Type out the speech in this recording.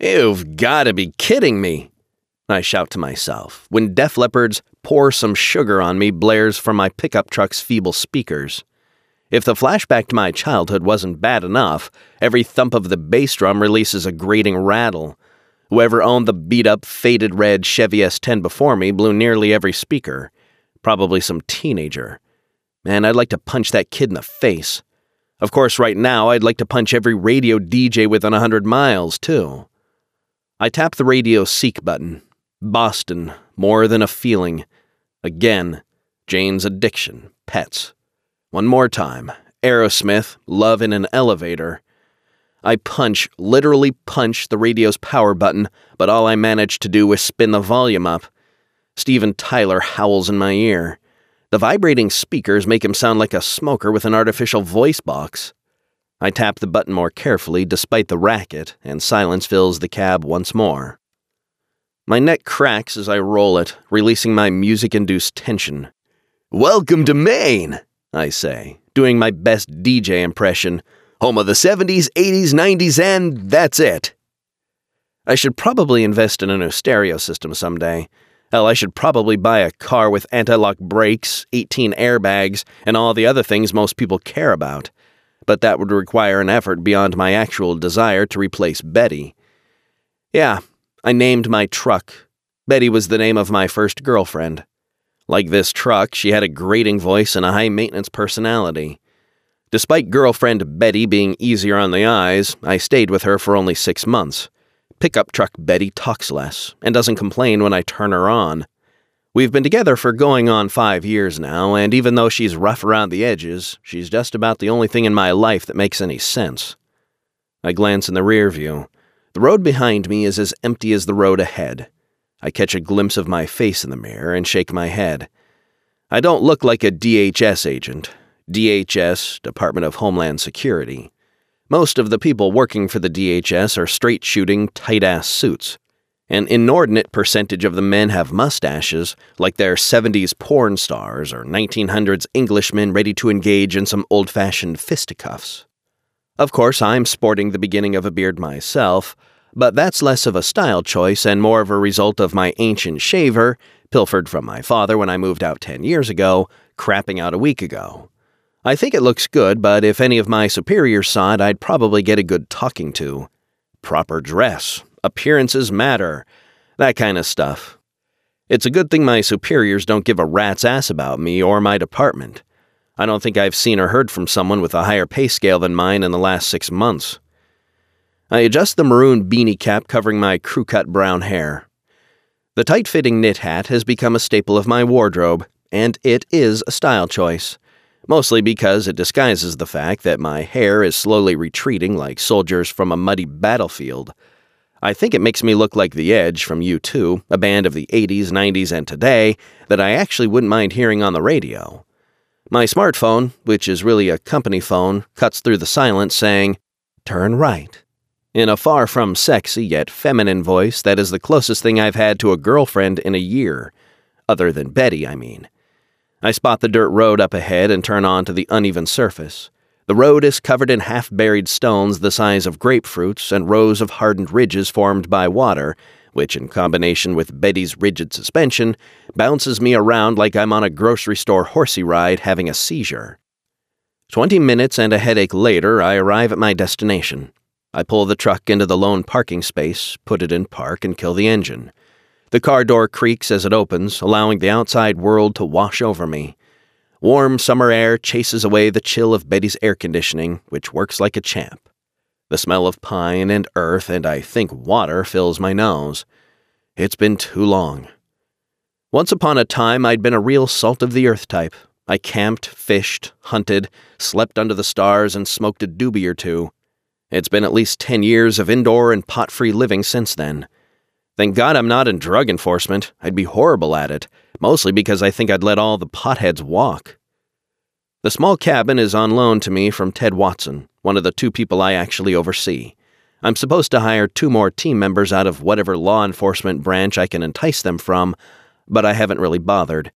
You've got to be kidding me, I shout to myself, when Def Leppard's Pour Some Sugar on Me blares from my pickup truck's feeble speakers. If the flashback to my childhood wasn't bad enough, every thump of the bass drum releases a grating rattle. Whoever owned the beat-up, faded red Chevy S10 before me blew nearly every speaker. Probably some teenager. Man, I'd like to punch that kid in the face. Of course, right now, I'd like to punch every radio DJ within 100 miles, too. I tap the radio seek button. Boston, More Than a Feeling. Again, Jane's Addiction, Pets. One more time, Aerosmith, Love in an Elevator. I literally punch the radio's power button, but all I manage to do is spin the volume up. Steven Tyler howls in my ear. The vibrating speakers make him sound like a smoker with an artificial voice box. I tap the button more carefully despite the racket, and silence fills the cab once more. My neck cracks as I roll it, releasing my music-induced tension. "Welcome to Maine," I say, doing my best DJ impression. Home of the 70s, 80s, 90s, and that's it. I should probably invest in a new stereo system someday. Hell, I should probably buy a car with anti-lock brakes, 18 airbags, and all the other things most people care about. But that would require an effort beyond my actual desire to replace Betty. Yeah, I named my truck. Betty was the name of my first girlfriend. Like this truck, she had a grating voice and a high-maintenance personality. Despite girlfriend Betty being easier on the eyes, I stayed with her for only 6 months. Pickup truck Betty talks less and doesn't complain when I turn her on. We've been together for going on 5 years now, and even though she's rough around the edges, she's just about the only thing in my life that makes any sense. I glance in the rear view. The road behind me is as empty as the road ahead. I catch a glimpse of my face in the mirror and shake my head. I don't look like a DHS agent. DHS, Department of Homeland Security. Most of the people working for the DHS are straight-shooting, tight-ass suits. An inordinate percentage of the men have mustaches, like they're 70s porn stars or 1900s Englishmen ready to engage in some old-fashioned fisticuffs. Of course, I'm sporting the beginning of a beard myself, but that's less of a style choice and more of a result of my ancient shaver, pilfered from my father when I moved out 10 years ago, crapping out a week ago. I think it looks good, but if any of my superiors saw it, I'd probably get a good talking to. Proper dress, appearances matter, that kind of stuff. It's a good thing my superiors don't give a rat's ass about me or my department. I don't think I've seen or heard from someone with a higher pay scale than mine in the last 6 months. I adjust the maroon beanie cap covering my crew-cut brown hair. The tight-fitting knit hat has become a staple of my wardrobe, and it is a style choice. Mostly because it disguises the fact that my hair is slowly retreating like soldiers from a muddy battlefield. I think it makes me look like The Edge from U2, a band of the 80s, 90s, and today that I actually wouldn't mind hearing on the radio. My smartphone, which is really a company phone, cuts through the silence saying, "Turn right," in a far from sexy yet feminine voice that is the closest thing I've had to a girlfriend in a year. Other than Betty, I mean. I spot the dirt road up ahead and turn onto the uneven surface. The road is covered in half-buried stones the size of grapefruits and rows of hardened ridges formed by water, which, in combination with Betty's rigid suspension, bounces me around like I'm on a grocery store horsey ride having a seizure. 20 minutes and a headache later, I arrive at my destination. I pull the truck into the lone parking space, put it in park, and kill the engine. The car door creaks as it opens, allowing the outside world to wash over me. Warm summer air chases away the chill of Betty's air conditioning, which works like a champ. The smell of pine and earth and I think water fills my nose. It's been too long. Once upon a time, I'd been a real salt-of-the-earth type. I camped, fished, hunted, slept under the stars, and smoked a doobie or two. It's been at least 10 years of indoor and pot-free living since then. Thank God I'm not in drug enforcement. I'd be horrible at it, mostly because I think I'd let all the potheads walk. The small cabin is on loan to me from Ted Watson, one of the 2 people I actually oversee. I'm supposed to hire 2 more team members out of whatever law enforcement branch I can entice them from, but I haven't really bothered.